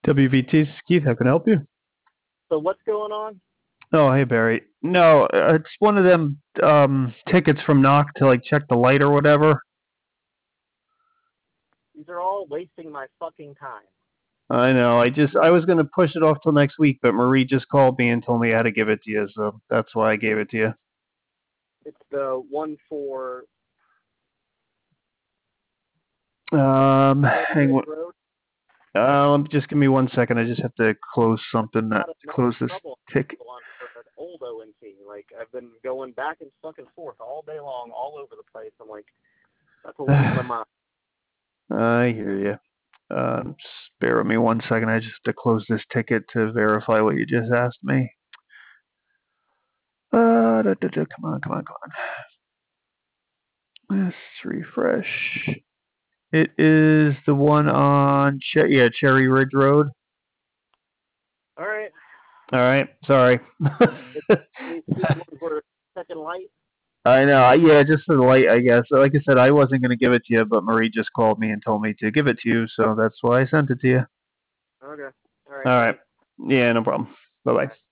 WVT, Keith, how can I help you? So what's going on? Oh, hey Barry. No, it's one of them tickets from Knock to like check the light or whatever. These are all wasting my fucking time. I know. I was gonna push it off till next week, but Marie just called me and told me how to give it to you, so that's why I gave it to you. It's the one for Cherry Hang Ridge on. Road. Just give me 1 second. I just have to close something. Got enough Close this trouble ticket. on for an old ONT. Like I've been going back and fucking forth all day long, all over the place. I'm like, that's a waste of my. I hear you. Just bear with me 1 second. I just have to close this ticket to verify what you just asked me. Come on, come on, come on. Let's refresh. It is the one on Cherry Ridge Road. All right. All right, sorry. These ones were second light. I know. Yeah, just for the light, I guess. Like I said, I wasn't gonna give it to you, but Marie just called me and told me to give it to you, so that's why I sent it to you. Okay. All right. All right. Thanks. Yeah, no problem. Bye bye.